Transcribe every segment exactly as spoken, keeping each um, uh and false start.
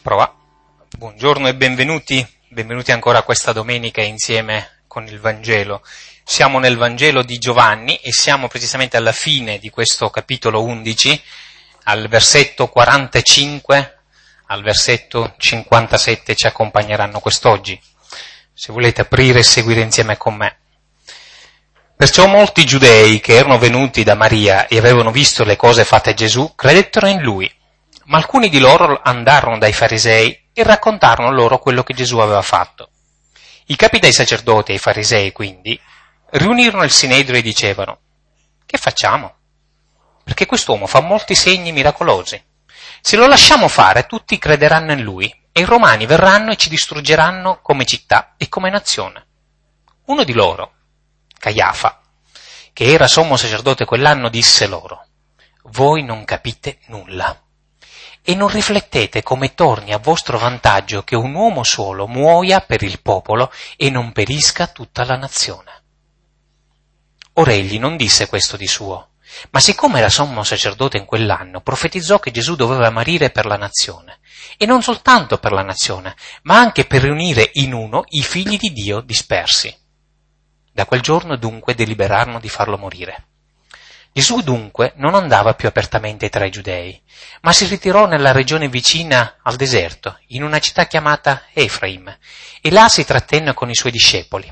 Prova. Buongiorno e benvenuti, benvenuti ancora questa domenica insieme con il Vangelo. Siamo nel Vangelo di Giovanni e siamo precisamente alla fine di questo capitolo undici, al versetto quarantacinque, al versetto cinquantasette ci accompagneranno quest'oggi. Se volete aprire e seguire insieme con me. Perciò molti giudei che erano venuti da Maria e avevano visto le cose fatte a Gesù credettero in lui. Ma alcuni di loro andarono dai farisei e raccontarono loro quello che Gesù aveva fatto. I capi dei sacerdoti e i farisei, quindi, riunirono il sinedrio e dicevano: «Che facciamo? Perché quest'uomo fa molti segni miracolosi. Se lo lasciamo fare, tutti crederanno in lui, e i romani verranno e ci distruggeranno come città e come nazione». Uno di loro, Caiafa, che era sommo sacerdote quell'anno, disse loro: «Voi non capite nulla. E non riflettete come torni a vostro vantaggio che un uomo solo muoia per il popolo e non perisca tutta la nazione». Ora egli non disse questo di suo, ma siccome era sommo sacerdote in quell'anno, profetizzò che Gesù doveva morire per la nazione, e non soltanto per la nazione, ma anche per riunire in uno i figli di Dio dispersi. Da quel giorno dunque deliberarono di farlo morire. Gesù dunque non andava più apertamente tra i giudei, ma si ritirò nella regione vicina al deserto, in una città chiamata Efraim, e là si trattenne con i suoi discepoli.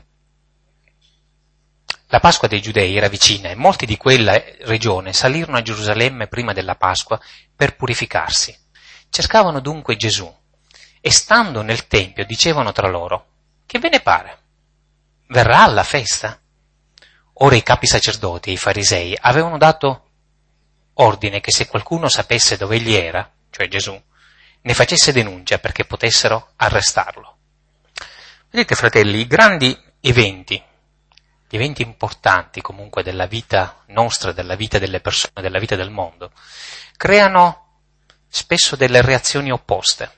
La Pasqua dei Giudei era vicina e molti di quella regione salirono a Gerusalemme prima della Pasqua per purificarsi. Cercavano dunque Gesù e stando nel Tempio dicevano tra loro: «Che ve ne pare? Verrà alla festa?» Ora i capi sacerdoti e i farisei avevano dato ordine che se qualcuno sapesse dove egli era, cioè Gesù, ne facesse denuncia perché potessero arrestarlo. Vedete, fratelli, i grandi eventi, gli eventi importanti comunque della vita nostra, della vita delle persone, della vita del mondo, creano spesso delle reazioni opposte.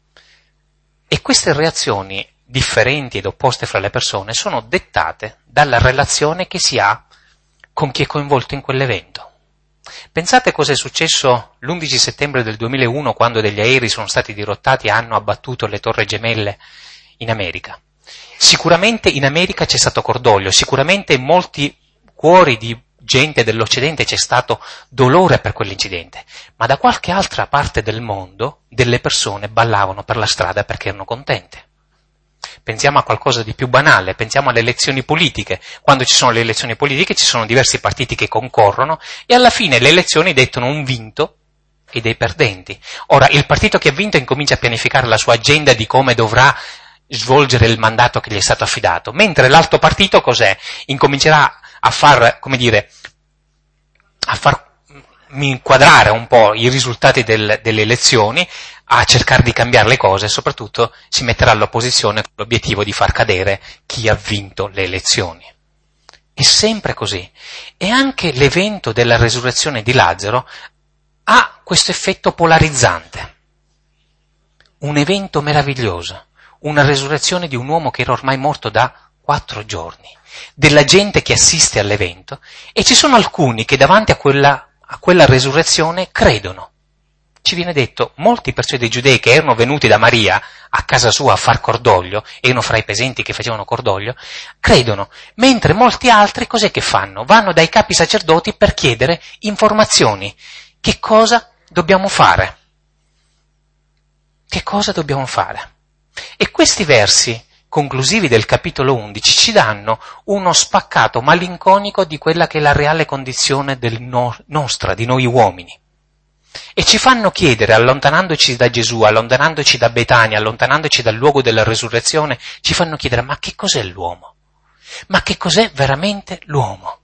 E queste reazioni differenti ed opposte fra le persone sono dettate dalla relazione che si ha con chi è coinvolto in quell'evento. Pensate cosa è successo l'undici settembre del duemilauno, quando degli aerei sono stati dirottati e hanno abbattuto le Torri Gemelle in America. Sicuramente in America c'è stato cordoglio, sicuramente in molti cuori di gente dell'Occidente c'è stato dolore per quell'incidente, ma da qualche altra parte del mondo delle persone ballavano per la strada perché erano contente. Pensiamo a qualcosa di più banale, pensiamo alle elezioni politiche. Quando ci sono le elezioni politiche ci sono diversi partiti che concorrono e alla fine le elezioni dettano un vinto e dei perdenti. Ora, il partito che ha vinto incomincia a pianificare la sua agenda di come dovrà svolgere il mandato che gli è stato affidato, mentre l'altro partito cos'è? Incomincerà a far, come dire, a far inquadrare un po' i risultati del, delle elezioni, a cercare di cambiare le cose e soprattutto si metterà all'opposizione con l'obiettivo di far cadere chi ha vinto le elezioni. È sempre così. E anche l'evento della resurrezione di Lazzaro ha questo effetto polarizzante. Un evento meraviglioso, una resurrezione di un uomo che era ormai morto da quattro giorni, della gente che assiste all'evento, e ci sono alcuni che davanti a quella, a quella resurrezione credono. Ci viene detto, molti perciò dei giudei che erano venuti da Maria a casa sua a far cordoglio, erano fra i peasenti che facevano cordoglio, credono, mentre molti altri cos'è che fanno? Vanno dai capi sacerdoti per chiedere informazioni. Che cosa dobbiamo fare? Che cosa dobbiamo fare? E questi versi conclusivi del capitolo undici ci danno uno spaccato malinconico di quella che è la reale condizione del no- nostra, di noi uomini. E ci fanno chiedere, allontanandoci da Gesù, allontanandoci da Betania, allontanandoci dal luogo della resurrezione, ci fanno chiedere: ma che cos'è l'uomo? Ma che cos'è veramente l'uomo?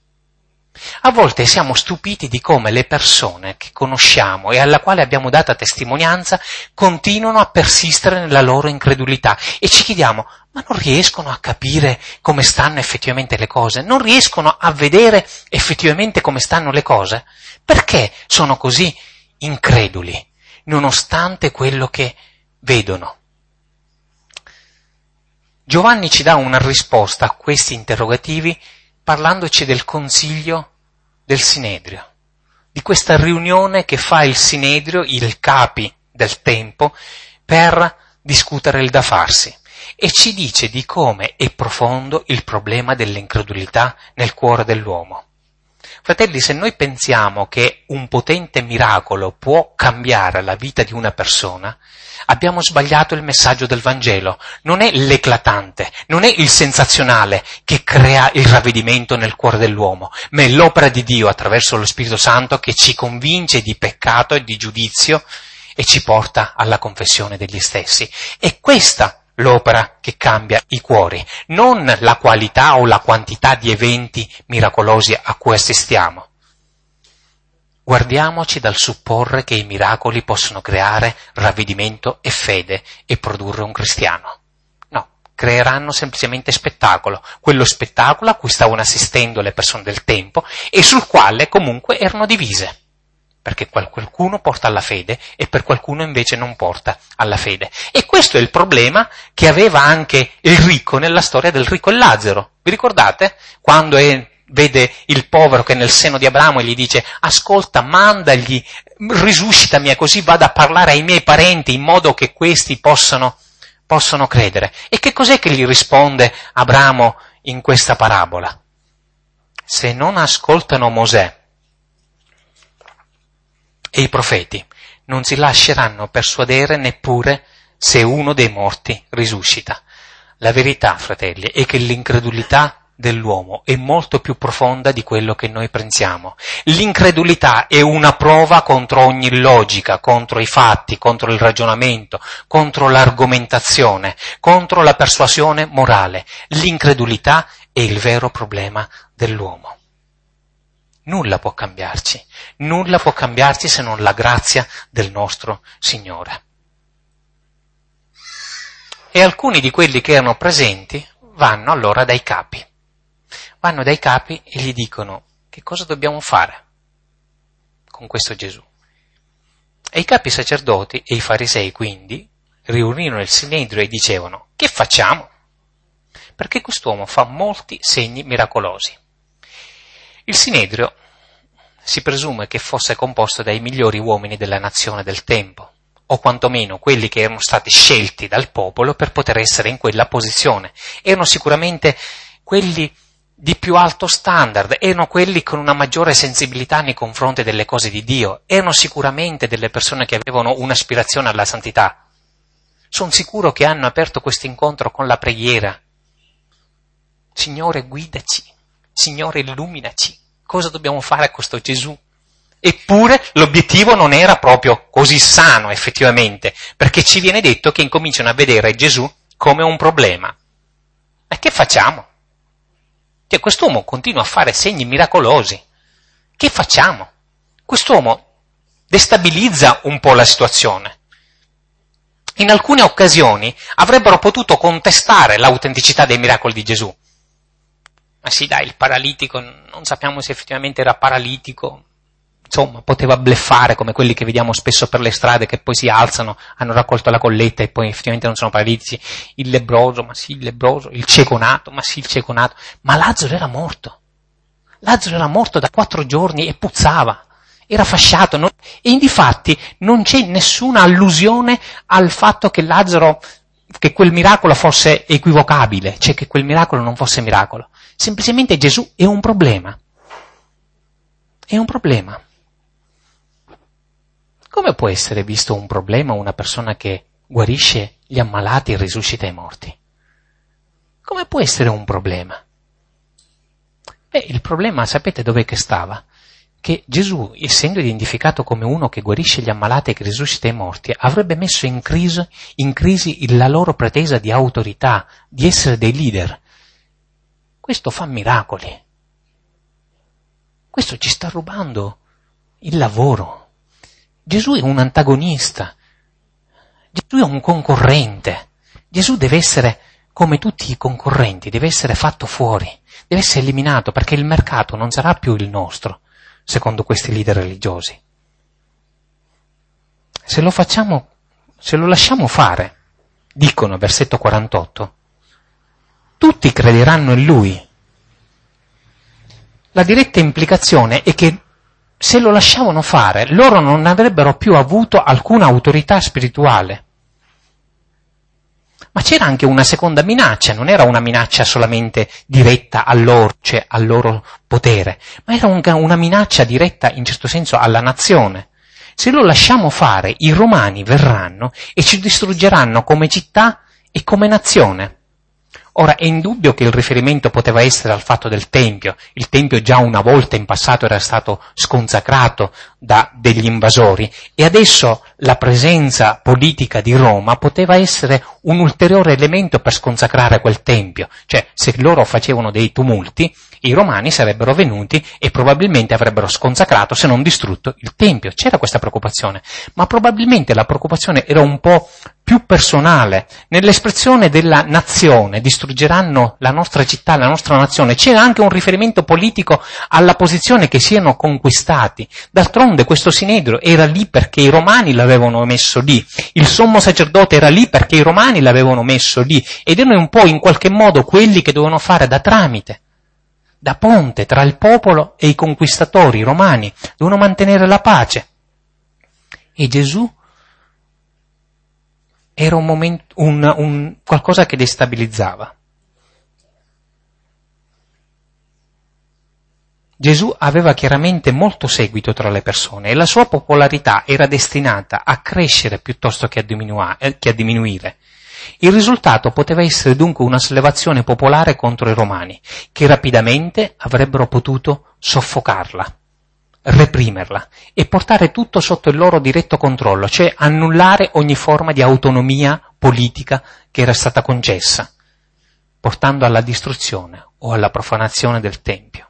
A volte siamo stupiti di come le persone che conosciamo e alla quale abbiamo data testimonianza continuano a persistere nella loro incredulità e ci chiediamo: ma non riescono a capire come stanno effettivamente le cose? Non riescono a vedere effettivamente come stanno le cose? Perché sono così increduli, nonostante quello che vedono? Giovanni ci dà una risposta a questi interrogativi parlandoci del consiglio del Sinedrio, di questa riunione che fa il Sinedrio, i capi del tempo, per discutere il da farsi e ci dice di come è profondo il problema dell'incredulità nel cuore dell'uomo. Fratelli, se noi pensiamo che un potente miracolo può cambiare la vita di una persona, abbiamo sbagliato il messaggio del Vangelo. Non è l'eclatante, non è il sensazionale che crea il ravvedimento nel cuore dell'uomo, ma è l'opera di Dio attraverso lo Spirito Santo che ci convince di peccato e di giudizio e ci porta alla confessione degli stessi. È questa l'opera che cambia i cuori, non la qualità o la quantità di eventi miracolosi a cui assistiamo. Guardiamoci dal supporre che i miracoli possono creare ravvedimento e fede e produrre un cristiano. No, creeranno semplicemente spettacolo, quello spettacolo a cui stavano assistendo le persone del tempo e sul quale comunque erano divise. Perché qualcuno porta alla fede e per qualcuno invece non porta alla fede. E questo è il problema che aveva anche il ricco nella storia del ricco e Lazzaro. Vi ricordate? Quando è, vede il povero che è nel seno di Abramo e gli dice: ascolta, mandagli, risuscitami, così vado a parlare ai miei parenti in modo che questi possano, possano credere. E che cos'è che gli risponde Abramo in questa parabola? Se non ascoltano Mosè e i profeti, non si lasceranno persuadere neppure se uno dei morti risuscita. La verità, fratelli, è che l'incredulità dell'uomo è molto più profonda di quello che noi pensiamo. L'incredulità è una prova contro ogni logica, contro i fatti, contro il ragionamento, contro l'argomentazione, contro la persuasione morale. L'incredulità è il vero problema dell'uomo. Nulla può cambiarci, nulla può cambiarci se non la grazia del nostro Signore. E alcuni di quelli che erano presenti vanno allora dai capi. Vanno dai capi e gli dicono: che cosa dobbiamo fare con questo Gesù? E i capi sacerdoti e i farisei quindi riunirono il Sinedrio e dicevano: che facciamo? Perché quest'uomo fa molti segni miracolosi. Il Sinedrio si presume che fosse composto dai migliori uomini della nazione del tempo, o quantomeno quelli che erano stati scelti dal popolo per poter essere in quella posizione. Erano sicuramente quelli di più alto standard, erano quelli con una maggiore sensibilità nei confronti delle cose di Dio, erano sicuramente delle persone che avevano un'aspirazione alla santità. Sono sicuro che hanno aperto questo incontro con la preghiera. Signore, guidaci. Signore, illuminaci, cosa dobbiamo fare a questo Gesù? Eppure l'obiettivo non era proprio così sano effettivamente, perché ci viene detto che incominciano a vedere Gesù come un problema. E che facciamo? Cioè, quest'uomo continua a fare segni miracolosi. Che facciamo? Quest'uomo destabilizza un po' la situazione. In alcune occasioni avrebbero potuto contestare l'autenticità dei miracoli di Gesù. Ma sì, dai, il paralitico, non sappiamo se effettivamente era paralitico, insomma, poteva bluffare come quelli che vediamo spesso per le strade che poi si alzano, hanno raccolto la colletta e poi effettivamente non sono paralitici. Il lebbroso, ma sì, il lebbroso, il cieco nato, ma sì, il cieco nato. Ma Lazzaro era morto. Lazzaro era morto da quattro giorni e puzzava, era fasciato. Non... E difatti non c'è nessuna allusione al fatto che Lazzaro, che quel miracolo fosse equivocabile, cioè che quel miracolo non fosse miracolo. Semplicemente Gesù è un problema. È un problema. Come può essere visto un problema una persona che guarisce gli ammalati e risuscita i morti? Come può essere un problema? Beh, il problema sapete dov'è che stava? Che Gesù, essendo identificato come uno che guarisce gli ammalati e che risuscita i morti, avrebbe messo in crisi, in crisi la loro pretesa di autorità, di essere dei leader. Questo fa miracoli. Questo ci sta rubando il lavoro. Gesù è un antagonista. Gesù è un concorrente. Gesù deve essere, come tutti i concorrenti, deve essere fatto fuori, deve essere eliminato, perché il mercato non sarà più il nostro, secondo questi leader religiosi. Se lo facciamo, se lo lasciamo fare, dicono, versetto quarantotto, tutti crederanno in lui. La diretta implicazione è che se lo lasciavano fare, loro non avrebbero più avuto alcuna autorità spirituale. Ma c'era anche una seconda minaccia, non era una minaccia solamente diretta a loro, cioè al loro potere, ma era un, una minaccia diretta in certo senso alla nazione. Se lo lasciamo fare, i romani verranno e ci distruggeranno come città e come nazione. Ora, è indubbio che il riferimento poteva essere al fatto del Tempio. Il Tempio già una volta in passato era stato sconsacrato da degli invasori e adesso la presenza politica di Roma poteva essere un ulteriore elemento per sconsacrare quel Tempio. Cioè, se loro facevano dei tumulti, i romani sarebbero venuti e probabilmente avrebbero sconsacrato, se non distrutto, il Tempio. C'era questa preoccupazione, ma probabilmente la preoccupazione era un po' più personale. Nell'espressione della nazione, distruggeranno la nostra città, la nostra nazione, c'era anche un riferimento politico alla posizione che siano conquistati. D'altronde questo Sinedrio era lì perché i romani l'avevano messo lì, il sommo sacerdote era lì perché i romani l'avevano messo lì, ed erano un po' in qualche modo quelli che dovevano fare da tramite, da ponte tra il popolo e i conquistatori romani, dovevano mantenere la pace. E Gesù era un momento, un, un qualcosa che destabilizzava. Gesù aveva chiaramente molto seguito tra le persone e la sua popolarità era destinata a crescere piuttosto che a, diminua- che a diminuire. Il risultato poteva essere dunque una sollevazione popolare contro i romani, che rapidamente avrebbero potuto soffocarla, reprimerla e portare tutto sotto il loro diretto controllo, cioè annullare ogni forma di autonomia politica che era stata concessa, portando alla distruzione o alla profanazione del Tempio.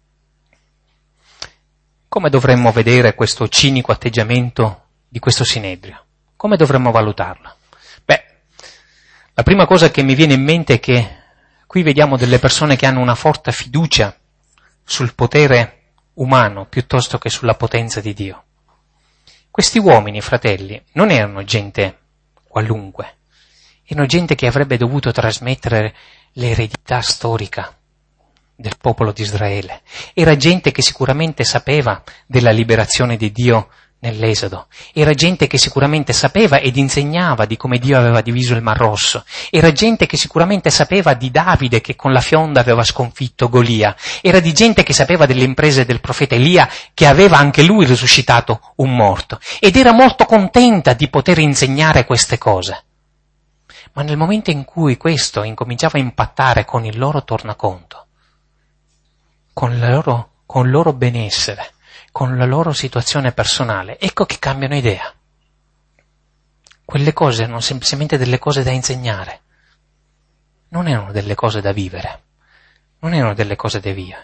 Come dovremmo vedere questo cinico atteggiamento di questo Sinedrio? Come dovremmo valutarlo? Beh, la prima cosa che mi viene in mente è che qui vediamo delle persone che hanno una forte fiducia sul potere umano piuttosto che sulla potenza di Dio. Questi uomini, fratelli, non erano gente qualunque, erano gente che avrebbe dovuto trasmettere l'eredità storica del popolo di Israele. Era gente che sicuramente sapeva della liberazione di Dio nell'Esodo. Era gente che sicuramente sapeva ed insegnava di come Dio aveva diviso il Mar Rosso. Era gente che sicuramente sapeva di Davide che con la fionda aveva sconfitto Golia. Era di gente che sapeva delle imprese del profeta Elia che aveva anche lui risuscitato un morto. Ed era molto contenta di poter insegnare queste cose. Ma nel momento in cui questo incominciava a impattare con il loro tornaconto, con, la loro, con il loro benessere, con la loro situazione personale, ecco che cambiano idea. Quelle cose erano semplicemente delle cose da insegnare, non erano delle cose da vivere, non erano delle cose da vivere.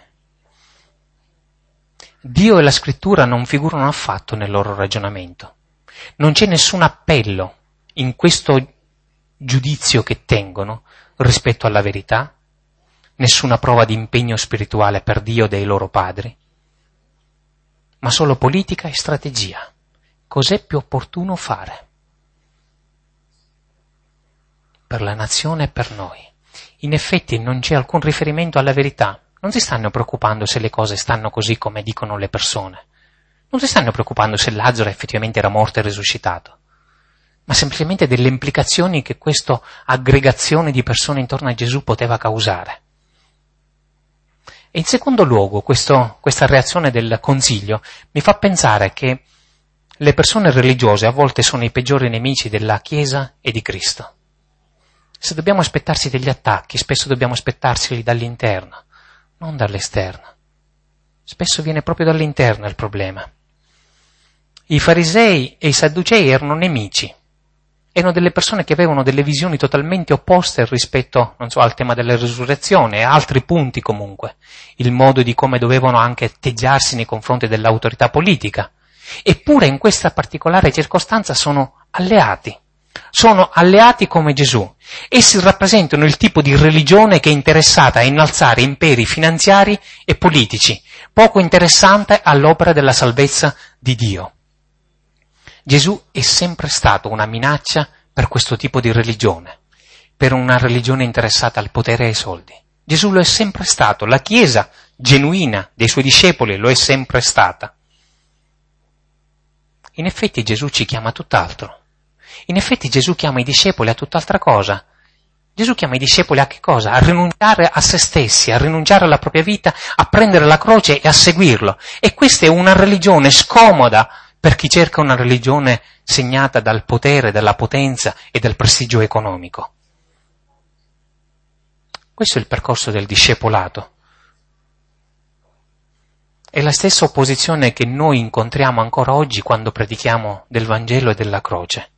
Dio e la scrittura non figurano affatto nel loro ragionamento. Non c'è nessun appello in questo giudizio che tengono rispetto alla verità, nessuna prova di impegno spirituale per Dio dei loro padri, ma solo politica e strategia. Cos'è più opportuno fare per la nazione e per noi? In effetti non c'è alcun riferimento alla verità. Non si stanno preoccupando se le cose stanno così come dicono le persone. Non si stanno preoccupando se Lazzaro effettivamente era morto e risuscitato, ma semplicemente delle implicazioni che questa aggregazione di persone intorno a Gesù poteva causare. E in secondo luogo, questo, questa reazione del Consiglio mi fa pensare che le persone religiose a volte sono i peggiori nemici della Chiesa e di Cristo. Se dobbiamo aspettarsi degli attacchi, spesso dobbiamo aspettarseli dall'interno, non dall'esterno. Spesso viene proprio dall'interno il problema. I farisei e i sadducei erano nemici. Erano delle persone che avevano delle visioni totalmente opposte rispetto, non so, al tema della risurrezione e altri punti comunque. Il modo di come dovevano anche atteggiarsi nei confronti dell'autorità politica. Eppure in questa particolare circostanza sono alleati. Sono alleati come Gesù. Essi rappresentano il tipo di religione che è interessata a innalzare imperi finanziari e politici, poco interessante all'opera della salvezza di Dio. Gesù è sempre stato una minaccia per questo tipo di religione, per una religione interessata al potere e ai soldi. Gesù lo è sempre stato, la Chiesa genuina dei suoi discepoli lo è sempre stata. In effetti Gesù ci chiama a tutt'altro. In effetti Gesù chiama i discepoli a tutt'altra cosa. Gesù chiama i discepoli a che cosa? A rinunciare a se stessi, a rinunciare alla propria vita, a prendere la croce e a seguirlo. E questa è una religione scomoda per chi cerca una religione segnata dal potere, dalla potenza e dal prestigio economico. Questo è il percorso del discepolato. È la stessa opposizione che noi incontriamo ancora oggi quando predichiamo del Vangelo e della croce.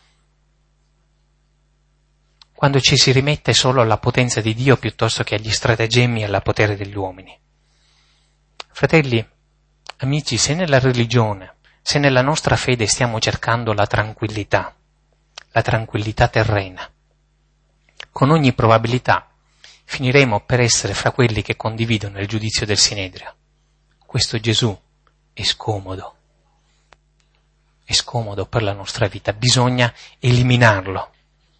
Quando ci si rimette solo alla potenza di Dio piuttosto che agli stratagemmi e al potere degli uomini. Fratelli, amici, se nella religione, se nella nostra fede stiamo cercando la tranquillità, la tranquillità terrena, con ogni probabilità finiremo per essere fra quelli che condividono il giudizio del Sinedrio. Questo Gesù è scomodo, è scomodo per la nostra vita, bisogna eliminarlo.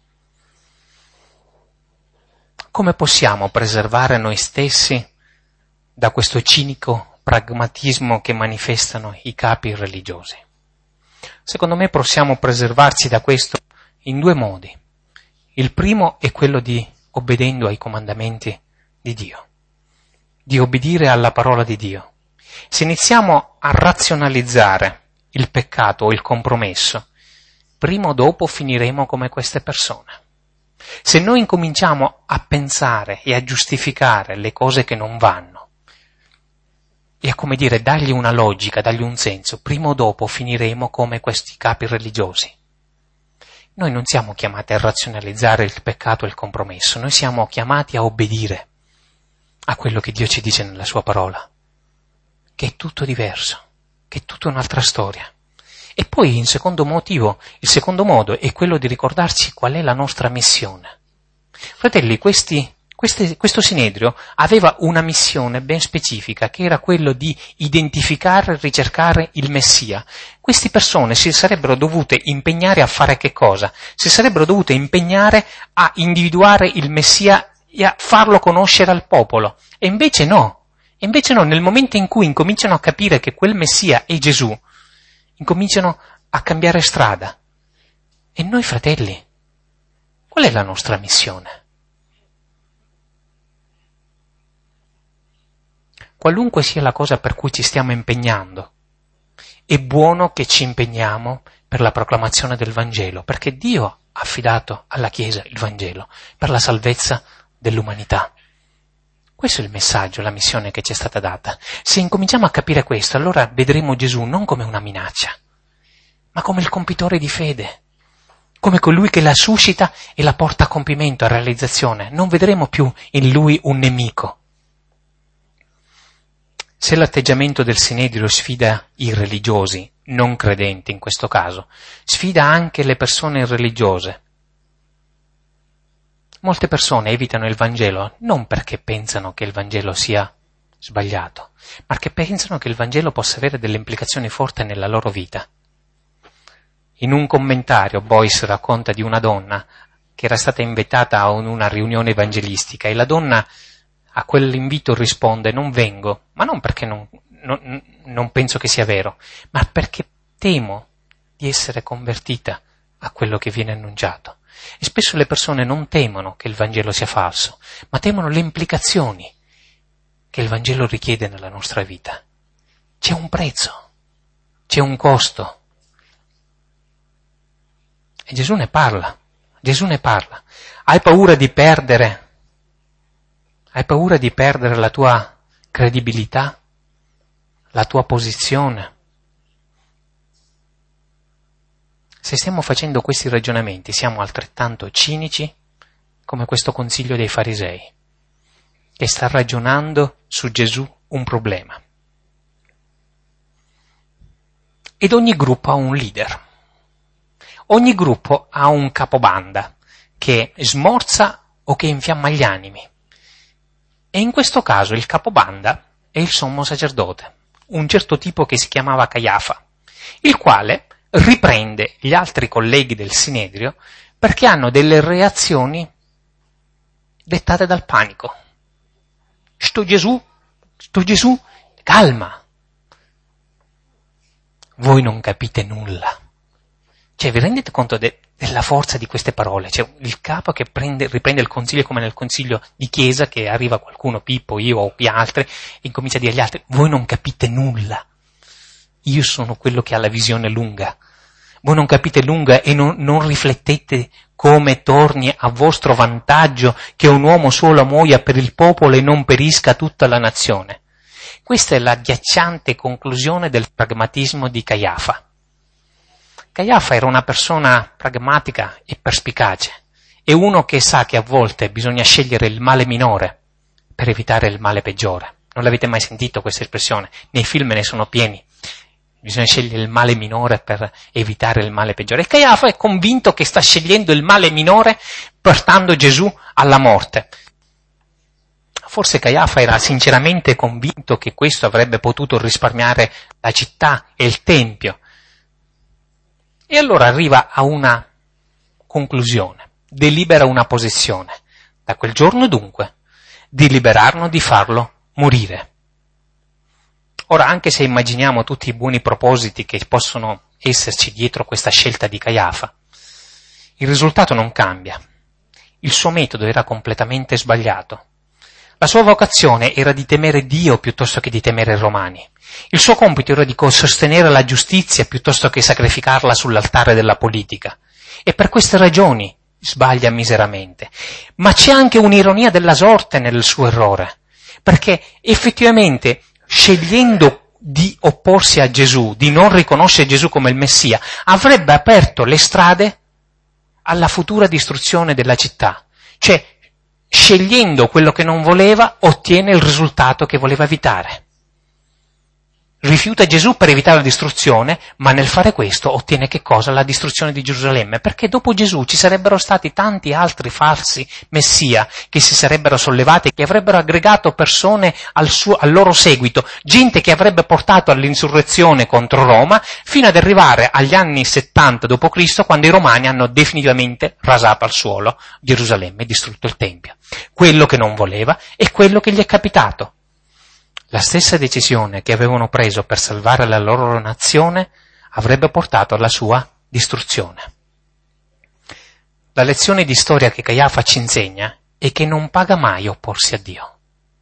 Come possiamo preservare noi stessi da questo cinico pragmatismo che manifestano i capi religiosi? Secondo me possiamo preservarci da questo in due modi. Il primo è quello di obbedendo ai comandamenti di Dio, di obbedire alla parola di Dio. Se iniziamo a razionalizzare il peccato o il compromesso, prima o dopo finiremo come queste persone. Se noi incominciamo a pensare e a giustificare le cose che non vanno e a, come dire, dargli una logica, dargli un senso, prima o dopo finiremo come questi capi religiosi. Noi non siamo chiamati a razionalizzare il peccato e il compromesso, noi siamo chiamati a obbedire a quello che Dio ci dice nella sua parola, che è tutto diverso, che è tutta un'altra storia. E poi, in secondo motivo, il secondo modo è quello di ricordarci qual è la nostra missione. Fratelli, questi, queste, questo Sinedrio aveva una missione ben specifica, che era quello di identificare e ricercare il Messia. Queste persone si sarebbero dovute impegnare a fare che cosa? Si sarebbero dovute impegnare a individuare il Messia e a farlo conoscere al popolo. E invece no. E invece no, nel momento in cui incominciano a capire che quel Messia è Gesù, incominciano a cambiare strada. E noi, fratelli, qual è la nostra missione? Qualunque sia la cosa per cui ci stiamo impegnando, è buono che ci impegniamo per la proclamazione del Vangelo, perché Dio ha affidato alla Chiesa il Vangelo per la salvezza dell'umanità. Questo è il messaggio, la missione che ci è stata data. Se incominciamo a capire questo, allora vedremo Gesù non come una minaccia, ma come il compitore di fede, come colui che la suscita e la porta a compimento, a realizzazione. Non vedremo più in lui un nemico. Se l'atteggiamento del Sinedrio sfida i religiosi, non credenti in questo caso, sfida anche le persone religiose. Molte persone evitano il Vangelo non perché pensano che il Vangelo sia sbagliato, ma perché pensano che il Vangelo possa avere delle implicazioni forti nella loro vita. In un commentario Boyce racconta di una donna che era stata invitata a una riunione evangelistica e la donna a quell'invito risponde: non vengo, ma non perché non, non, non penso che sia vero, ma perché temo di essere convertita a quello che viene annunciato. E spesso le persone non temono che il Vangelo sia falso, ma temono le implicazioni che il Vangelo richiede nella nostra vita. C'è un prezzo, c'è un costo. E Gesù ne parla, Gesù ne parla. Hai paura di perdere? Hai paura di perdere la tua credibilità, la tua posizione? Se stiamo facendo questi ragionamenti, siamo altrettanto cinici come questo consiglio dei farisei, che sta ragionando su Gesù un problema. Ed ogni gruppo ha un leader. Ogni gruppo ha un capobanda che smorza o che infiamma gli animi. E in questo caso il capobanda è il sommo sacerdote, un certo tipo che si chiamava Caiafa, il quale riprende gli altri colleghi del Sinedrio perché hanno delle reazioni dettate dal panico. Sto Gesù, sto Gesù, calma. Voi non capite nulla. Cioè, vi rendete conto de- della forza di queste parole? Cioè, il capo che prende, riprende il consiglio come nel consiglio di chiesa, che arriva qualcuno, Pippo, io o gli altri, e incomincia a dire agli altri, voi non capite nulla. Io sono quello che ha la visione lunga. Voi non capite lunga e non, non riflettete come torni a vostro vantaggio che un uomo solo muoia per il popolo e non perisca tutta la nazione. Questa è la agghiacciante conclusione del pragmatismo di Caiafa. Caiafa era una persona pragmatica e perspicace, è uno che sa che a volte bisogna scegliere il male minore per evitare il male peggiore. Non l'avete mai sentito questa espressione? Nei film ne sono pieni. Bisogna scegliere il male minore per evitare il male peggiore. E Caiafa è convinto che sta scegliendo il male minore portando Gesù alla morte. Forse Caiafa era sinceramente convinto che questo avrebbe potuto risparmiare la città e il Tempio. E allora arriva a una conclusione, delibera una posizione. Da quel giorno dunque deliberarono di farlo morire. Ora, anche se immaginiamo tutti i buoni propositi che possono esserci dietro questa scelta di Caiafa, il risultato non cambia. Il suo metodo era completamente sbagliato. La sua vocazione era di temere Dio piuttosto che di temere i Romani. Il suo compito era di sostenere la giustizia piuttosto che sacrificarla sull'altare della politica. E per queste ragioni sbaglia miseramente. Ma c'è anche un'ironia della sorte nel suo errore, perché effettivamente scegliendo di opporsi a Gesù, di non riconoscere Gesù come il Messia, avrebbe aperto le strade alla futura distruzione della città. Cioè, scegliendo quello che non voleva, ottiene il risultato che voleva evitare. Rifiuta Gesù per evitare la distruzione, ma nel fare questo ottiene che cosa? La distruzione di Gerusalemme, perché dopo Gesù ci sarebbero stati tanti altri falsi messia che si sarebbero sollevati, che avrebbero aggregato persone al, suo, al loro seguito, gente che avrebbe portato all'insurrezione contro Roma, fino ad arrivare agli anni settanta dopo Cristo, quando i Romani hanno definitivamente rasato al suolo Gerusalemme e distrutto il Tempio. Quello che non voleva è quello che gli è capitato. La stessa decisione che avevano preso per salvare la loro nazione avrebbe portato alla sua distruzione. La lezione di storia che Caiafa ci insegna è che non paga mai opporsi a Dio.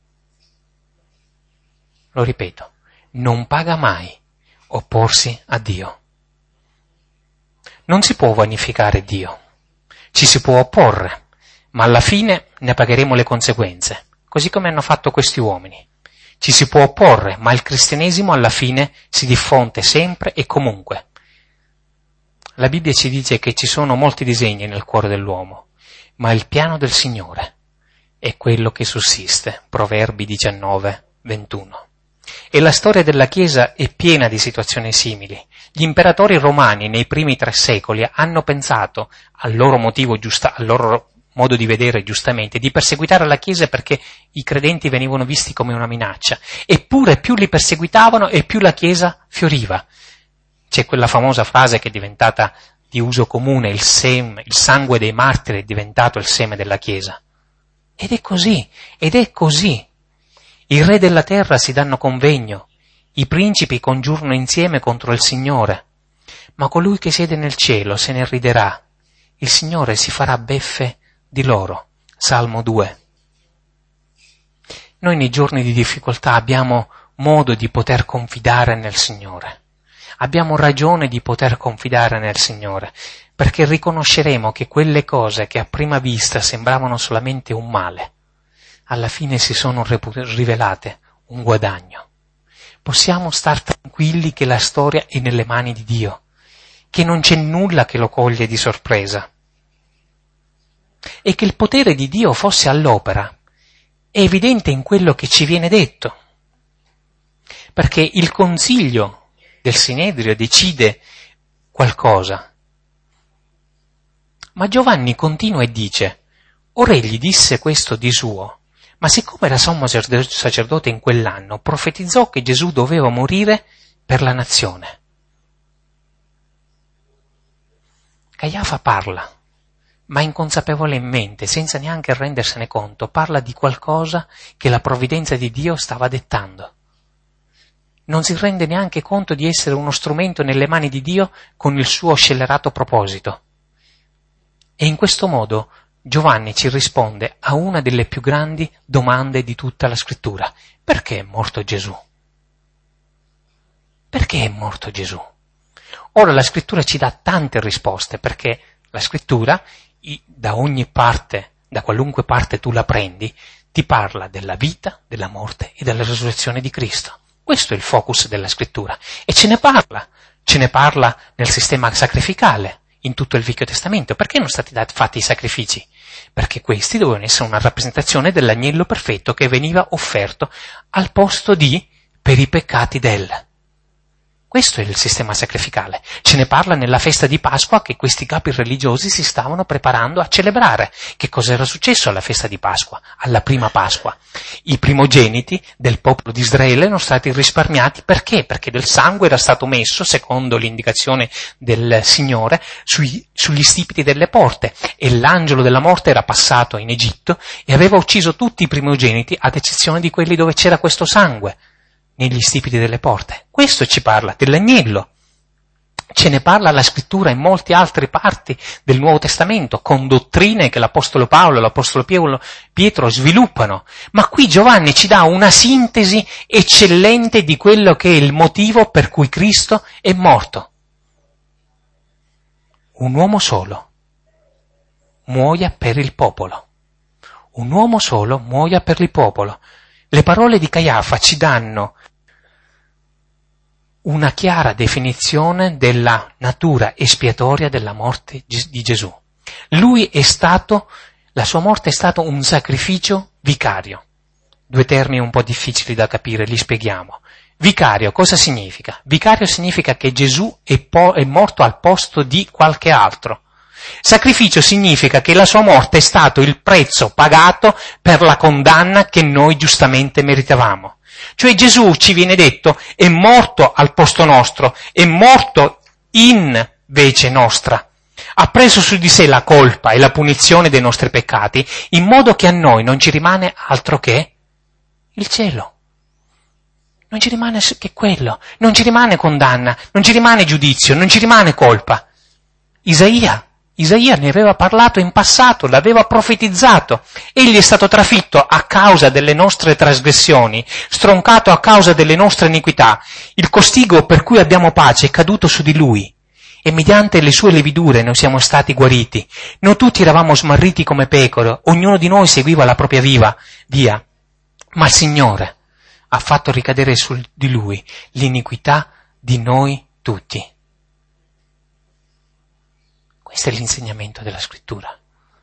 Lo ripeto, non paga mai opporsi a Dio. Non si può vanificare Dio, ci si può opporre, ma alla fine ne pagheremo le conseguenze, così come hanno fatto questi uomini. Ci si può opporre, ma il cristianesimo alla fine si diffonde sempre e comunque. La Bibbia ci dice che ci sono molti disegni nel cuore dell'uomo, ma il piano del Signore è quello che sussiste. Proverbi diciannove ventuno. E la storia della Chiesa è piena di situazioni simili. Gli imperatori romani nei primi tre secoli hanno pensato, al loro motivo giusta, al loro modo di vedere giustamente, di perseguitare la Chiesa perché i credenti venivano visti come una minaccia. Eppure più li perseguitavano e più la Chiesa fioriva. C'è quella famosa frase che è diventata di uso comune, il, seme, il sangue dei martiri è diventato il seme della Chiesa. Ed è così, ed è così. I re della terra si danno convegno, i principi congiurano insieme contro il Signore, ma colui che siede nel cielo se ne riderà. Il Signore si farà beffe di loro. Salmo due. Noi nei giorni di difficoltà abbiamo modo di poter confidare nel Signore. Abbiamo ragione di poter confidare nel Signore, perché riconosceremo che quelle cose che a prima vista sembravano solamente un male, alla fine si sono rivelate un guadagno. Possiamo star tranquilli che la storia è nelle mani di Dio, che non c'è nulla che lo coglie di sorpresa, e che il potere di Dio fosse all'opera è evidente in quello che ci viene detto, perché il consiglio del Sinedrio decide qualcosa, ma Giovanni continua e dice: ora egli disse questo di suo, ma siccome era sommo sacerdote in quell'anno, profetizzò che Gesù doveva morire per la nazione. Caiafa parla, ma inconsapevolmente, senza neanche rendersene conto, parla di qualcosa che la provvidenza di Dio stava dettando. non si rende neanche conto di essere uno strumento nelle mani di Dio con il suo scellerato proposito. E in questo modo Giovanni ci risponde a una delle più grandi domande di tutta la Scrittura. Perché è morto Gesù? Perché è morto Gesù? Ora la Scrittura ci dà tante risposte, perché la Scrittura, da ogni parte, da qualunque parte tu la prendi, ti parla della vita, della morte e della risurrezione di Cristo. Questo è il focus della Scrittura. E ce ne parla. Ce ne parla nel sistema sacrificale, in tutto il Vecchio Testamento. Perché non sono stati fatti i sacrifici? Perché questi dovevano essere una rappresentazione dell'agnello perfetto che veniva offerto al posto di per i peccati del. Questo è il sistema sacrificale. Ce ne parla nella festa di Pasqua che questi capi religiosi si stavano preparando a celebrare. Che cosa era successo alla festa di Pasqua, alla prima Pasqua? I primogeniti del popolo di Israele erano stati risparmiati. Perché? Perché del sangue era stato messo, secondo l'indicazione del Signore, sui, sugli stipiti delle porte. E l'angelo della morte era passato in Egitto e aveva ucciso tutti i primogeniti, ad eccezione di quelli dove c'era questo sangue, negli stipiti delle porte. Questo ci parla dell'agnello. Ce ne parla la Scrittura in molte altre parti del Nuovo Testamento, con dottrine che l'Apostolo Paolo e l'Apostolo Pietro sviluppano. Ma qui Giovanni ci dà una sintesi eccellente di quello che è il motivo per cui Cristo è morto. Un uomo solo muoia per il popolo. Un uomo solo muoia per il popolo. Le parole di Caiafa ci danno una chiara definizione della natura espiatoria della morte di Gesù. Lui è stato, la sua morte è stato un sacrificio vicario. Due termini un po' difficili da capire, li spieghiamo. Vicario cosa significa? Vicario significa che Gesù è, po- è morto al posto di qualche altro. Sacrificio significa che la sua morte è stato il prezzo pagato per la condanna che noi giustamente meritavamo. Cioè Gesù, ci viene detto, è morto al posto nostro, è morto in vece nostra. Ha preso su di sé la colpa e la punizione dei nostri peccati, in modo che a noi non ci rimane altro che il cielo. Non ci rimane che quello, non ci rimane condanna, non ci rimane giudizio, non ci rimane colpa. Isaia Isaia ne aveva parlato in passato, l'aveva profetizzato. Egli è stato trafitto a causa delle nostre trasgressioni, stroncato a causa delle nostre iniquità. Il castigo per cui abbiamo pace è caduto su di lui, e mediante le sue levidure noi siamo stati guariti. Noi tutti eravamo smarriti come pecore, ognuno di noi seguiva la propria viva via, ma il Signore ha fatto ricadere su di lui l'iniquità di noi tutti. Questo è l'insegnamento della Scrittura.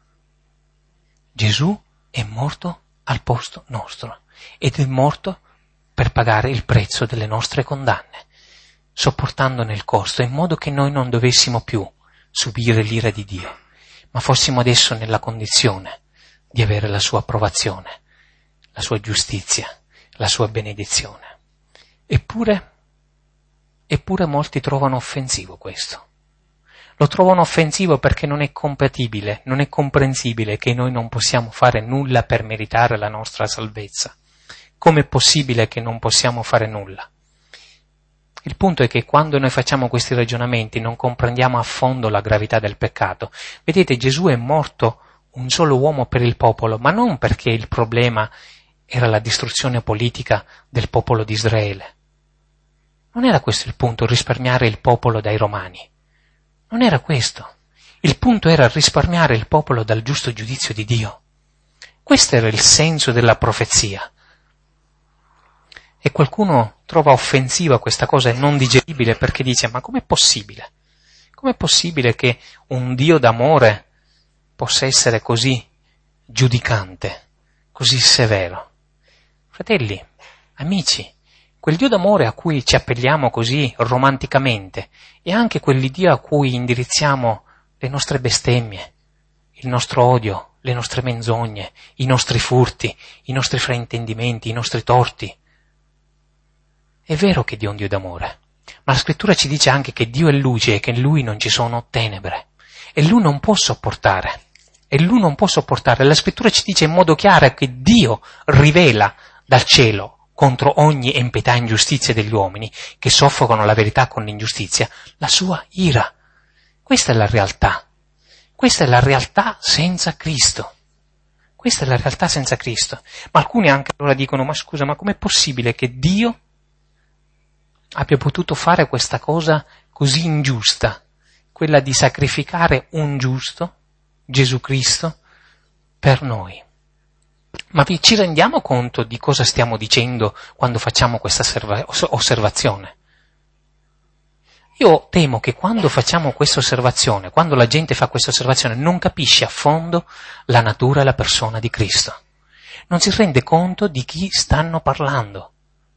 Gesù è morto al posto nostro ed è morto per pagare il prezzo delle nostre condanne, sopportandone il costo in modo che noi non dovessimo più subire l'ira di Dio, ma fossimo adesso nella condizione di avere la sua approvazione, la sua giustizia, la sua benedizione. Eppure, eppure molti trovano offensivo questo. Lo trovano offensivo perché non è compatibile, non è comprensibile che noi non possiamo fare nulla per meritare la nostra salvezza. Com'è possibile che non possiamo fare nulla? Il punto è che quando noi facciamo questi ragionamenti non comprendiamo a fondo la gravità del peccato. Vedete, Gesù è morto un solo uomo per il popolo, ma non perché il problema era la distruzione politica del popolo di Israele. Non era questo il punto, risparmiare il popolo dai romani. Non era questo. Il punto era risparmiare il popolo dal giusto giudizio di Dio. Questo era il senso della profezia. E qualcuno trova offensiva questa cosa e non digeribile perché dice: ma com'è possibile? Com'è possibile che un Dio d'amore possa essere così giudicante, così severo? Fratelli, amici, quel Dio d'amore a cui ci appelliamo così romanticamente è anche quell'Iddio a cui indirizziamo le nostre bestemmie, il nostro odio, le nostre menzogne, i nostri furti, i nostri fraintendimenti, i nostri torti. È vero che Dio è un Dio d'amore, ma la Scrittura ci dice anche che Dio è luce e che in Lui non ci sono tenebre. E Lui non può sopportare, e Lui non può sopportare. La Scrittura ci dice in modo chiaro che Dio rivela dal cielo contro ogni impietà e ingiustizia degli uomini che soffocano la verità con l'ingiustizia, la sua ira. Questa è la realtà. Questa è la realtà senza Cristo. Questa è la realtà senza Cristo. Ma alcuni anche allora dicono, ma scusa, ma com'è possibile che Dio abbia potuto fare questa cosa così ingiusta, quella di sacrificare un giusto, Gesù Cristo, per noi? Ma ci rendiamo conto di cosa stiamo dicendo quando facciamo questa osservazione? Io temo che quando facciamo questa osservazione, quando la gente fa questa osservazione, non capisce a fondo la natura e la persona di Cristo. Non si rende conto di chi stanno parlando.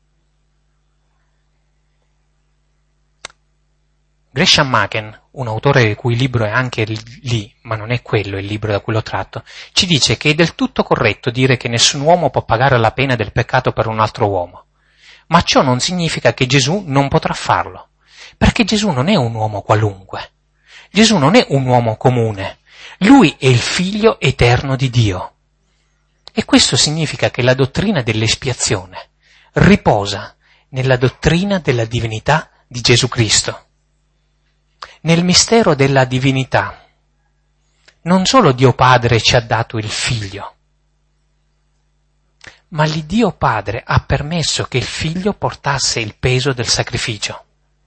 Gresham Machen, un autore il cui libro è anche lì, ma non è quello il libro da cui l'ho tratto, ci dice che è del tutto corretto dire che nessun uomo può pagare la pena del peccato per un altro uomo. Ma ciò non significa che Gesù non potrà farlo, perché Gesù non è un uomo qualunque. Gesù non è un uomo comune. Lui è il Figlio eterno di Dio. E questo significa che la dottrina dell'espiazione riposa nella dottrina della divinità di Gesù Cristo. Nel mistero della divinità, non solo Dio Padre ci ha dato il Figlio, ma l'Iddio Padre ha permesso che il Figlio portasse il peso del sacrificio.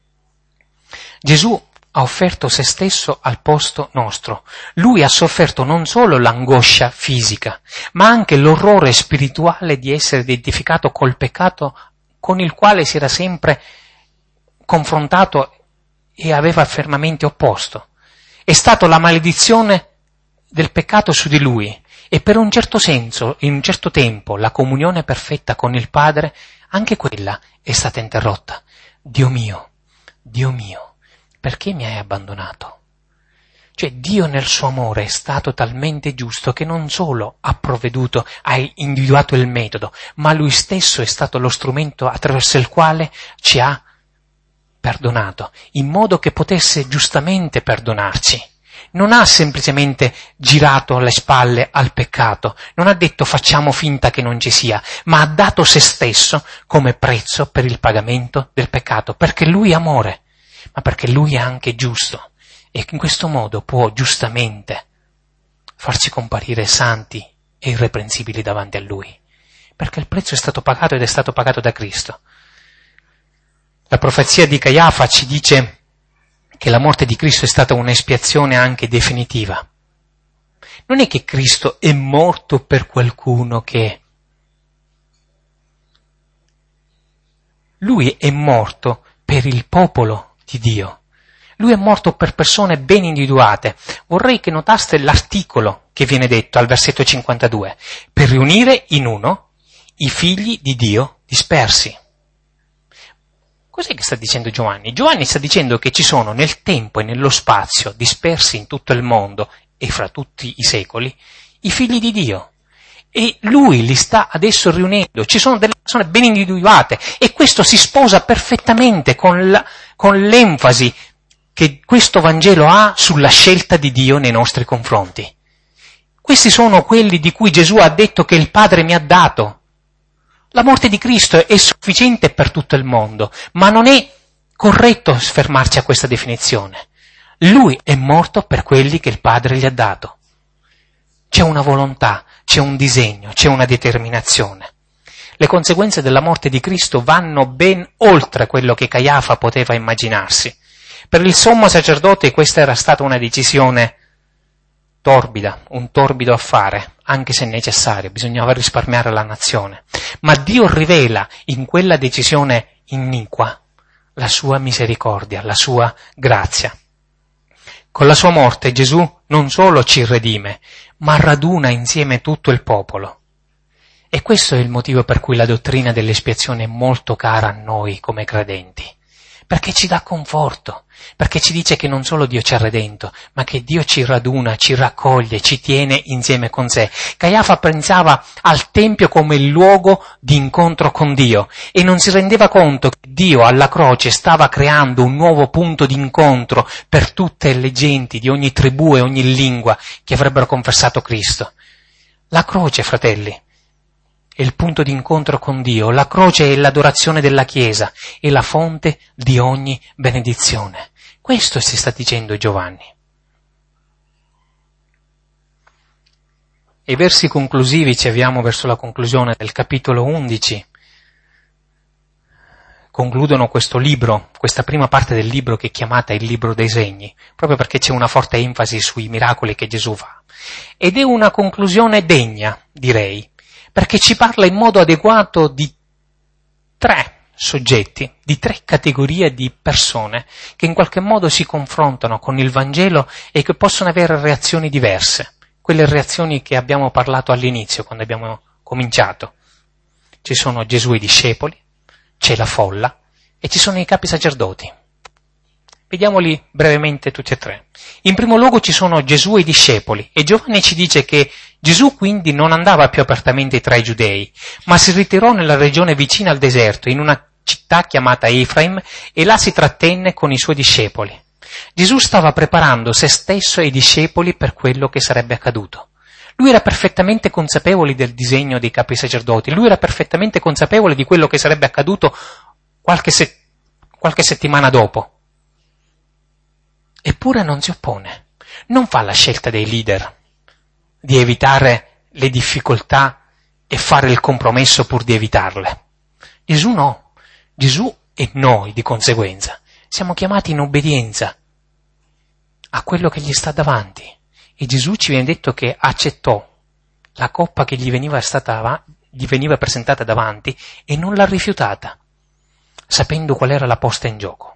Gesù ha offerto se stesso al posto nostro. Lui ha sofferto non solo l'angoscia fisica, ma anche l'orrore spirituale di essere identificato col peccato con il quale si era sempre confrontato e aveva fermamente opposto. È stata la maledizione del peccato su di lui e per un certo senso, in un certo tempo, la comunione perfetta con il Padre, anche quella è stata interrotta. Dio mio, Dio mio, perché mi hai abbandonato? Cioè Dio nel suo amore è stato talmente giusto che non solo ha provveduto, ha individuato il metodo, ma lui stesso è stato lo strumento attraverso il quale ci ha perdonato, in modo che potesse giustamente perdonarci. Non ha semplicemente girato le spalle al peccato, non ha detto facciamo finta che non ci sia, ma ha dato se stesso come prezzo per il pagamento del peccato, perché lui è amore, ma perché lui è anche giusto e in questo modo può giustamente farci comparire santi e irreprensibili davanti a lui, perché il prezzo è stato pagato ed è stato pagato da Cristo. La profezia di Caiafa ci dice che la morte di Cristo è stata un'espiazione anche definitiva. Non è che Cristo è morto per qualcuno che... Lui è morto per il popolo di Dio. Lui è morto per persone ben individuate. Vorrei che notaste l'articolo che viene detto al versetto cinquantadue, per riunire in uno i figli di Dio dispersi. Cos'è che sta dicendo Giovanni? Giovanni sta dicendo che ci sono nel tempo e nello spazio, dispersi in tutto il mondo e fra tutti i secoli, i figli di Dio. E lui li sta adesso riunendo. Ci sono delle persone ben individuate e questo si sposa perfettamente con, la, con l'enfasi che questo Vangelo ha sulla scelta di Dio nei nostri confronti. Questi sono quelli di cui Gesù ha detto che il Padre mi ha dato. La morte di Cristo è sufficiente per tutto il mondo, ma non è corretto fermarci a questa definizione. Lui è morto per quelli che il Padre gli ha dato. C'è una volontà, c'è un disegno, c'è una determinazione. Le conseguenze della morte di Cristo vanno ben oltre quello che Caiafa poteva immaginarsi. Per il sommo sacerdote questa era stata una decisione torbida, un torbido affare, anche se necessario, bisognava risparmiare la nazione. Ma Dio rivela in quella decisione iniqua la sua misericordia, la sua grazia. Con la sua morte Gesù non solo ci redime, ma raduna insieme tutto il popolo. E questo è il motivo per cui la dottrina dell'espiazione è molto cara a noi come credenti. Perché ci dà conforto, perché ci dice che non solo Dio ci ha redento, ma che Dio ci raduna, ci raccoglie, ci tiene insieme con sé. Caiafa pensava al Tempio come il luogo di incontro con Dio e non si rendeva conto che Dio alla croce stava creando un nuovo punto di incontro per tutte le genti di ogni tribù e ogni lingua che avrebbero confessato Cristo. La croce, fratelli, è il punto di incontro con Dio, la croce è l'adorazione della Chiesa, è la fonte di ogni benedizione. Questo si sta dicendo Giovanni. E i versi conclusivi, ci avviamo verso la conclusione del capitolo undici, concludono questo libro, questa prima parte del libro che è chiamata il libro dei segni, proprio perché c'è una forte enfasi sui miracoli che Gesù fa. Ed è una conclusione degna, direi, perché ci parla in modo adeguato di tre soggetti, di tre categorie di persone che in qualche modo si confrontano con il Vangelo e che possono avere reazioni diverse, quelle reazioni che abbiamo parlato all'inizio, quando abbiamo cominciato. Ci sono Gesù e i discepoli, c'è la folla e ci sono i capi sacerdoti. Vediamoli brevemente tutti e tre. In primo luogo ci sono Gesù e i discepoli, e Giovanni ci dice che Gesù quindi non andava più apertamente tra i giudei, ma si ritirò nella regione vicina al deserto, in una città chiamata Efraim, e là si trattenne con i suoi discepoli. Gesù stava preparando se stesso e i discepoli per quello che sarebbe accaduto. Lui era perfettamente consapevole del disegno dei capi sacerdoti, lui era perfettamente consapevole di quello che sarebbe accaduto qualche, se- qualche settimana dopo. Eppure non si oppone, non fa la scelta dei leader di evitare le difficoltà e fare il compromesso pur di evitarle. Gesù no, Gesù e noi di conseguenza siamo chiamati in obbedienza a quello che gli sta davanti. E Gesù ci viene detto che accettò la coppa che gli veniva, stata, gli veniva presentata davanti e non l'ha rifiutata, sapendo qual era la posta in gioco.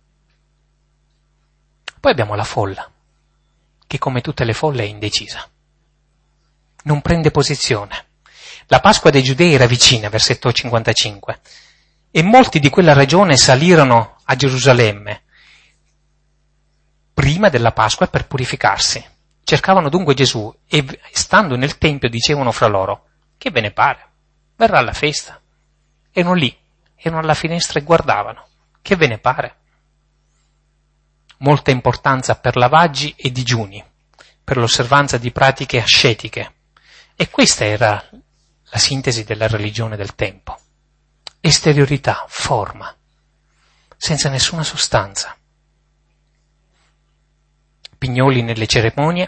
Poi abbiamo la folla, che come tutte le folle è indecisa. Non prende posizione. La Pasqua dei Giudei era vicina, versetto cinquantacinque, e molti di quella regione salirono a Gerusalemme prima della Pasqua per purificarsi. Cercavano dunque Gesù e, stando nel Tempio, dicevano fra loro: che ve ne pare? Verrà la festa. Erano lì, erano alla finestra e guardavano. Che ve ne pare? Molta importanza per lavaggi e digiuni, per l'osservanza di pratiche ascetiche. E questa era la sintesi della religione del tempo. Esteriorità, forma, senza nessuna sostanza. Pignoli nelle cerimonie,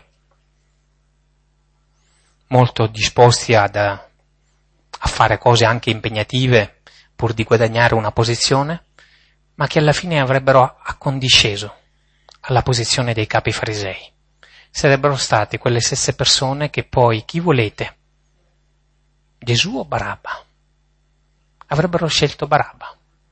molto disposti ad, a fare cose anche impegnative pur di guadagnare una posizione, ma che alla fine avrebbero accondisceso alla posizione dei capi farisei. Sarebbero state quelle stesse persone che poi, chi volete, Gesù o Barabba? Avrebbero scelto Barabba.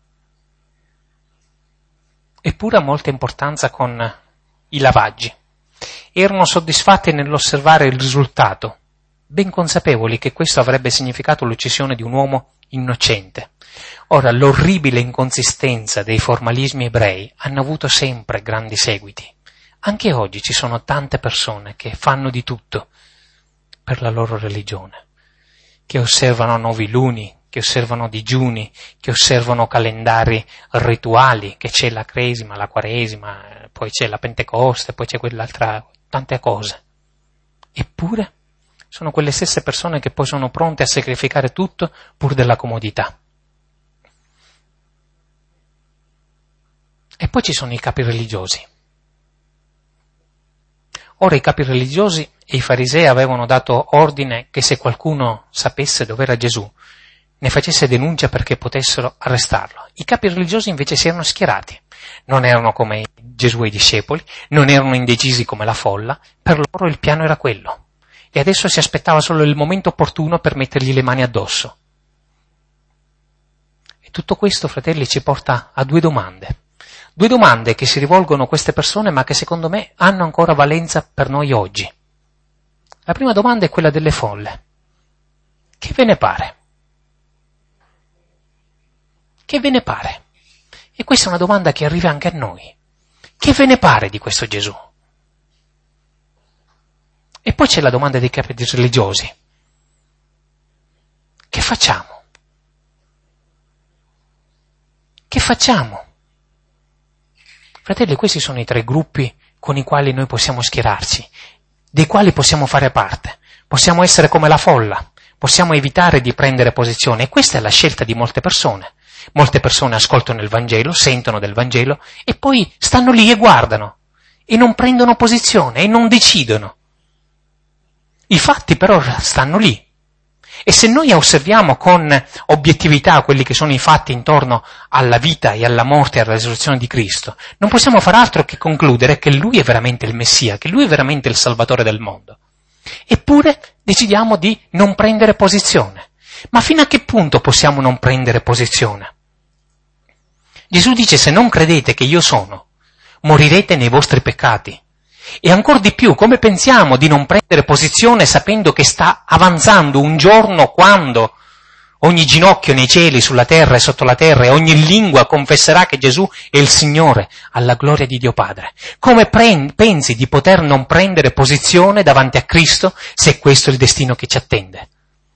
Eppure ha molta importanza con i lavaggi. Erano soddisfatti nell'osservare il risultato, ben consapevoli che questo avrebbe significato l'uccisione di un uomo innocente. Ora, l'orribile inconsistenza dei formalismi ebrei hanno avuto sempre grandi seguiti. Anche oggi ci sono tante persone che fanno di tutto per la loro religione, che osservano nuovi luni, che osservano digiuni, che osservano calendari rituali, che c'è la Cresima, la Quaresima, poi c'è la Pentecoste, poi c'è quell'altra, tante cose. Eppure sono quelle stesse persone che poi sono pronte a sacrificare tutto pur della comodità. E poi ci sono i capi religiosi. Ora i capi religiosi e i farisei avevano dato ordine che se qualcuno sapesse dove era Gesù, ne facesse denuncia perché potessero arrestarlo. I capi religiosi invece si erano schierati. Non erano come Gesù e i discepoli, non erano indecisi come la folla, per loro il piano era quello. E adesso si aspettava solo il momento opportuno per mettergli le mani addosso. E tutto questo, fratelli, ci porta a due domande. Due domande che si rivolgono a queste persone, ma che secondo me hanno ancora valenza per noi oggi. La prima domanda è quella delle folle. Che ve ne pare? Che ve ne pare? E questa è una domanda che arriva anche a noi. Che ve ne pare di questo Gesù? E poi c'è la domanda dei capi religiosi. Che facciamo? Che facciamo? Fratelli, questi sono i tre gruppi con i quali noi possiamo schierarci, dei quali possiamo fare parte. Possiamo essere come la folla, possiamo evitare di prendere posizione, e questa è la scelta di molte persone. Molte persone ascoltano il Vangelo, sentono del Vangelo e poi stanno lì e guardano e non prendono posizione e non decidono. I fatti però stanno lì. E se noi osserviamo con obiettività quelli che sono i fatti intorno alla vita e alla morte e alla risurrezione di Cristo, non possiamo far altro che concludere che Lui è veramente il Messia, che Lui è veramente il Salvatore del mondo. Eppure decidiamo di non prendere posizione. Ma fino a che punto possiamo non prendere posizione? Gesù dice: se non credete che io sono, morirete nei vostri peccati. E ancor di più, come pensiamo di non prendere posizione sapendo che sta avanzando un giorno quando ogni ginocchio nei cieli, sulla terra e sotto la terra e ogni lingua confesserà che Gesù è il Signore, alla gloria di Dio Padre? Come pre- pensi di poter non prendere posizione davanti a Cristo se questo è il destino che ci attende?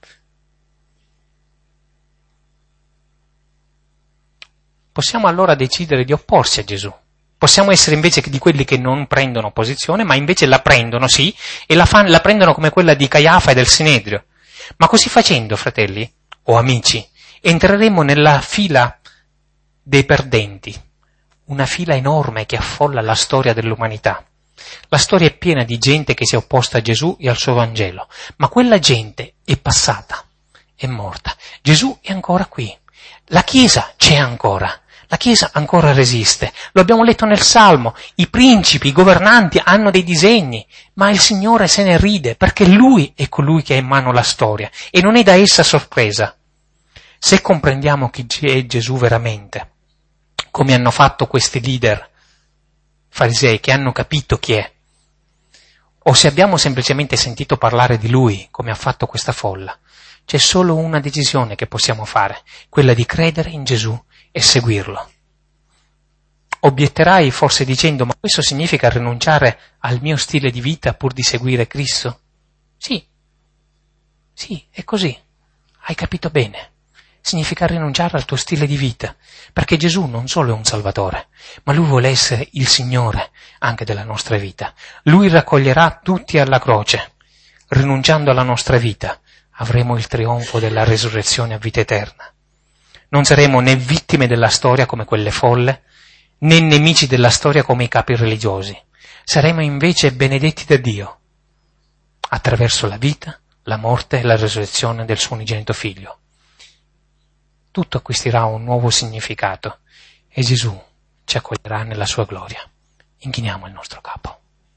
Possiamo allora decidere di opporsi a Gesù. Possiamo essere invece di quelli che non prendono posizione, ma invece la prendono, sì, e la, fan, la prendono come quella di Caiafa e del Sinedrio. Ma così facendo, fratelli o amici, entreremo nella fila dei perdenti, una fila enorme che affolla la storia dell'umanità. La storia è piena di gente che si è opposta a Gesù e al suo Vangelo, ma quella gente è passata, è morta. Gesù è ancora qui. La Chiesa c'è ancora. La Chiesa ancora resiste. Lo abbiamo letto nel Salmo. I principi, i governanti hanno dei disegni, ma il Signore se ne ride perché Lui è colui che ha in mano la storia e non è da essa sorpresa. Se comprendiamo chi è Gesù veramente, come hanno fatto questi leader farisei che hanno capito chi è, o se abbiamo semplicemente sentito parlare di Lui, come ha fatto questa folla, c'è solo una decisione che possiamo fare, quella di credere in Gesù e seguirlo. Obietterai forse dicendo: ma questo significa rinunciare al mio stile di vita pur di seguire Cristo? Sì, sì, è così. Hai capito bene. Significa rinunciare al tuo stile di vita, perché Gesù non solo è un Salvatore, ma Lui vuole essere il Signore anche della nostra vita. Lui raccoglierà tutti alla croce. Rinunciando alla nostra vita, avremo il trionfo della resurrezione a vita eterna. Non saremo né vittime della storia come quelle folle, né nemici della storia come i capi religiosi. Saremo invece benedetti da Dio, attraverso la vita, la morte e la resurrezione del suo unigenito Figlio. Tutto acquisirà un nuovo significato e Gesù ci accoglierà nella sua gloria. Inchiniamo il nostro capo.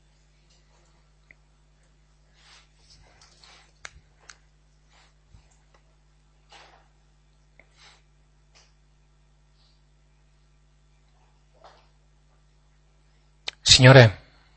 Signore,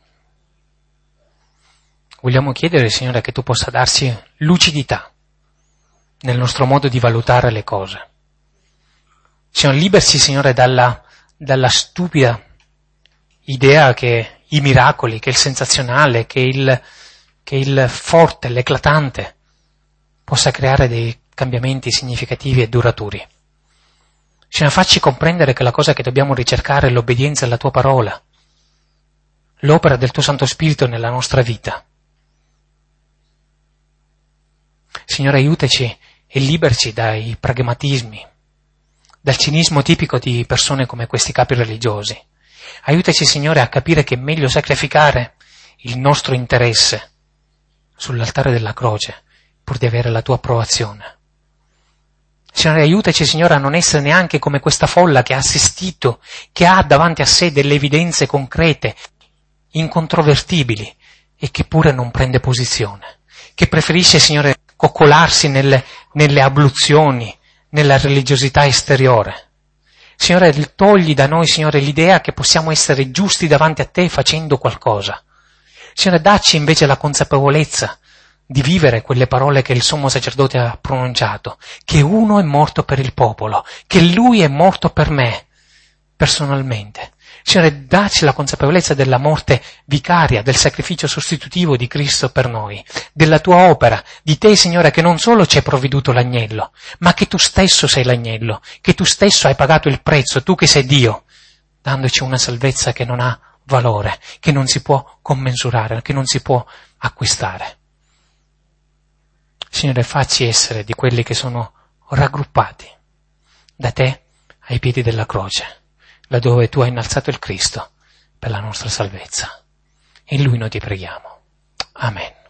vogliamo chiedere, Signore, che Tu possa darci lucidità nel nostro modo di valutare le cose. Signore, liberci, Signore, dalla, dalla stupida idea che i miracoli, che il sensazionale, che il, che il forte, l'eclatante possa creare dei cambiamenti significativi e duraturi. Signore, facci comprendere che la cosa che dobbiamo ricercare è l'obbedienza alla Tua parola, l'opera del Tuo Santo Spirito nella nostra vita. Signore, aiutaci e liberaci dai pragmatismi, dal cinismo tipico di persone come questi capi religiosi. Aiutaci, Signore, a capire che è meglio sacrificare il nostro interesse sull'altare della croce pur di avere la Tua approvazione. Signore, aiutaci, Signore, a non essere neanche come questa folla che ha assistito, che ha davanti a sé delle evidenze concrete, incontrovertibili, e che pure non prende posizione, che preferisce, Signore, coccolarsi nelle, nelle abluzioni, nella religiosità esteriore. Signore, togli da noi, Signore, l'idea che possiamo essere giusti davanti a Te facendo qualcosa. Signore, dacci invece la consapevolezza di vivere quelle parole che il sommo sacerdote ha pronunciato, che uno è morto per il popolo, che Lui è morto per me, personalmente. Signore, dacci la consapevolezza della morte vicaria, del sacrificio sostitutivo di Cristo per noi, della Tua opera, di Te, Signore, che non solo ci hai provveduto l'agnello, ma che Tu stesso sei l'agnello, che Tu stesso hai pagato il prezzo, Tu che sei Dio, dandoci una salvezza che non ha valore, che non si può commensurare, che non si può acquistare. Signore, Signore, facci essere di quelli che sono raggruppati da te ai piedi della croce, laddove tu hai innalzato il Cristo per la nostra salvezza. In Lui noi ti preghiamo. Amen.